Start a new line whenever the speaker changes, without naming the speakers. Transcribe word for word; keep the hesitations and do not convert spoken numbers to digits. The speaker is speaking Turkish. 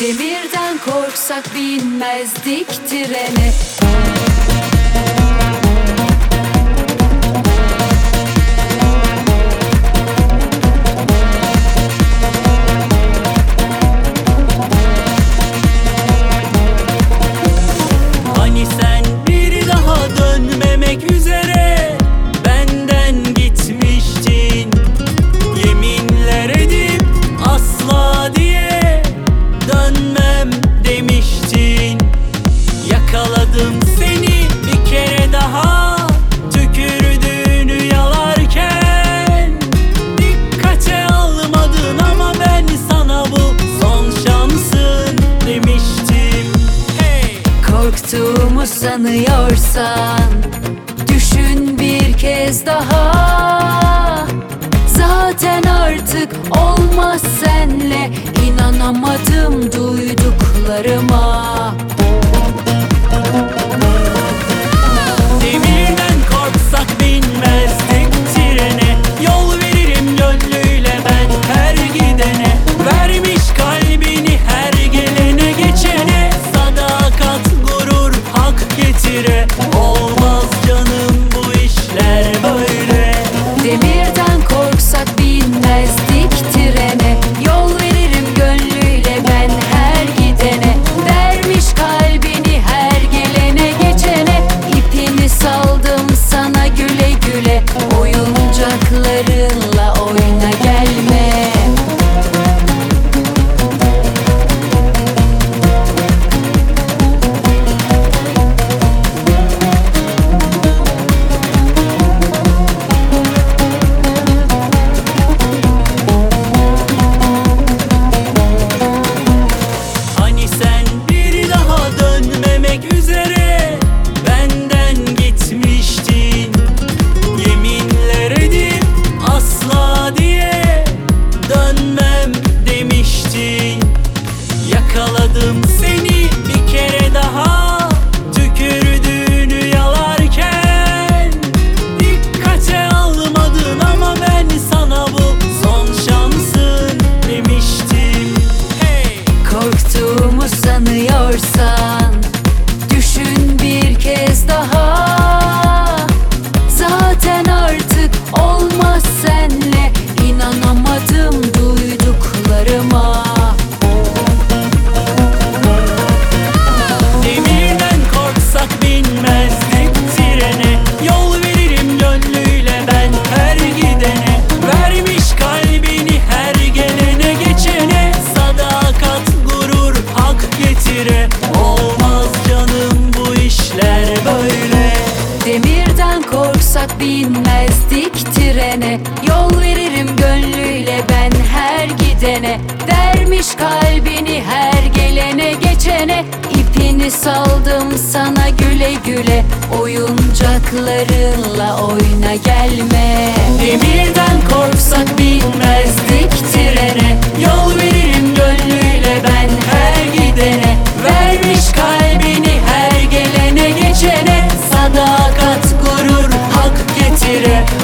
Demirden korksak binmezdik trene.
Hani sen bir daha dönmemek üzere benden gitmiştin, yeminler edip asla diye dönmem demiştin. Yakaladım seni bir kere daha, tükürdüğünü yalarken. Dikkate almadın ama ben sana bu son şansın demiştim. Hey!
Korktuğumu sanıyorsan düşün bir kez daha. Zaten artık olmaz senle, inanamadım duyduklarıma.
Demirden korksak binmezdik trene. Yol veririm gönlüyle ben her gidene. Vermiş kalbini her gelene geçene. Sadakat, gurur, hak getire. Olmaz canım bu işler böyle.
Demirden korksak binmezdik trene. Yol veririm gönlüyle ben her gidene. Vermiş kalbini her gelene geçene. İpini saldım sana güle güle. Oyuncaklarınla oyna gelme.
Hani sen bir daha dönmemek üzere benden gitmiştin, yeminler edip asla diye dönmem demiştin. Yakaladım seni bir kere daha, tükürdüğünü yalarken. Dikkate almadın ama ben sana bu son şansın demiştim. Hey!
Korktuğumu sanıyorsan düşün bir kez daha. Zaten artık olmaz senle, inanamadım duyduklarıma.
Demirden korksak binmezdik trene. Yol veririm gönlüyle ben her gidene. Vermiş kalbini her gelene geçene. Sadakat, gurur, hak getire. Olmaz canım bu işler böyle.
Demirden korksak binmezdik trene. Yol veririm gönlüyle ben her gidene. Vermiş kalbini her gelene geçene. İpini saldım sana güle güle. Oyuncaklarınla oyna gelme.
Demirden korksak binmezdik trene. Yol veririm gönlüyle ben her gidene. Vermiş kalbini her gelene geçene. Sadakat, gurur, hak getire.